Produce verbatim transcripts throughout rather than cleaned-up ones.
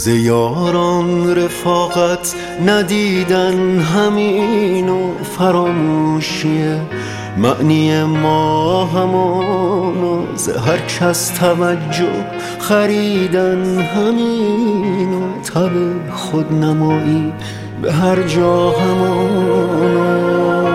ز یاران رفاقت ندیدن همینو فراموشیه، معنی ما همانو ز هر کس توجه خریدن همینو، تب خودنمایی به هر جا همانو،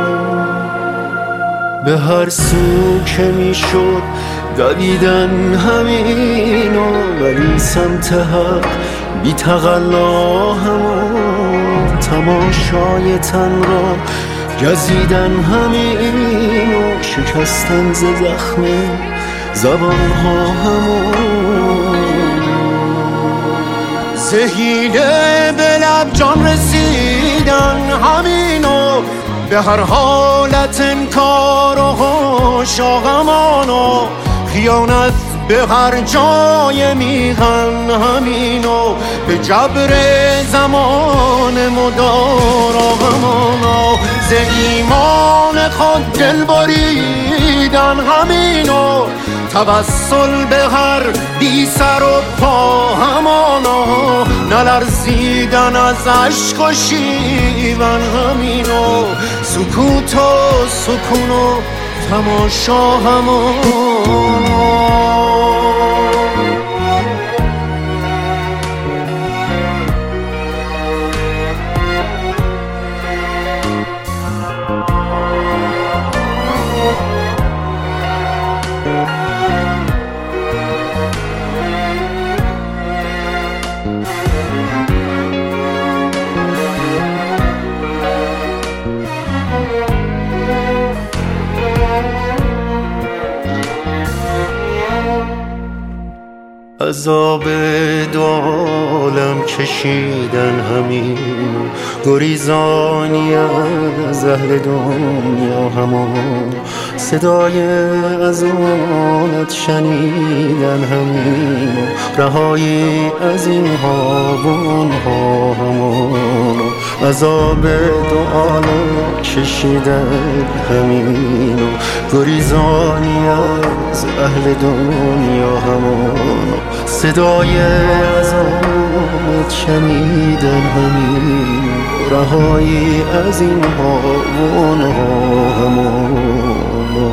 به هر سو که میشد دویدن همینو، ولی سمت حق بی تقلا همون، تماشای تن را گزیدن همینو، شکستن ز زخم زبان ها همون، زهیده به لب جان رسیدن همینو، به هر حالت انکار و هوشاغمانو، خیانت به هر جای میهن همینو، به جبر زمان مدارا همانو، ز ایمان خود دل بریدن همینو، توسل به هر بی سر و پا همانو، نلرزیدن از عشق و شیون همینو، سکوت و سکون و تماشا همانو. عذاب دو عالم کشیدن همینو، گریزانی از اهل دنیا همان، صدای اذانت شنیدن همینو، رهایی از این ها و اون ها همانو، عذاب دو عالم کشیدن همینو، گریزانی از اهل دنیا همانو، صدای اذانت شنیدن همین، رهایی از این ها و اون ها همانو،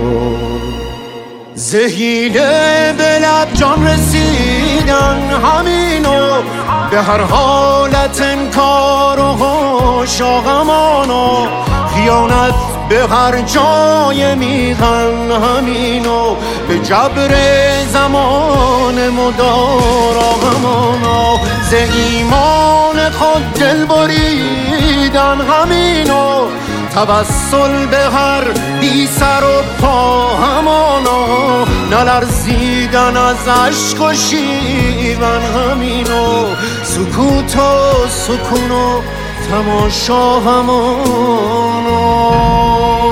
زهیده به لب جان رسیدن همینو، به هر حالت انکار و هوشاغمانو، خیانت به هر جای میهن همینو، به جبر زمان مدارا همانو، ز ایمان خود دل بریدن همینو، توسل به هر بی سر و پا همانو، نلرزیدن از عشق و شیون همینو، سکوت و سکون و تماشا همانو.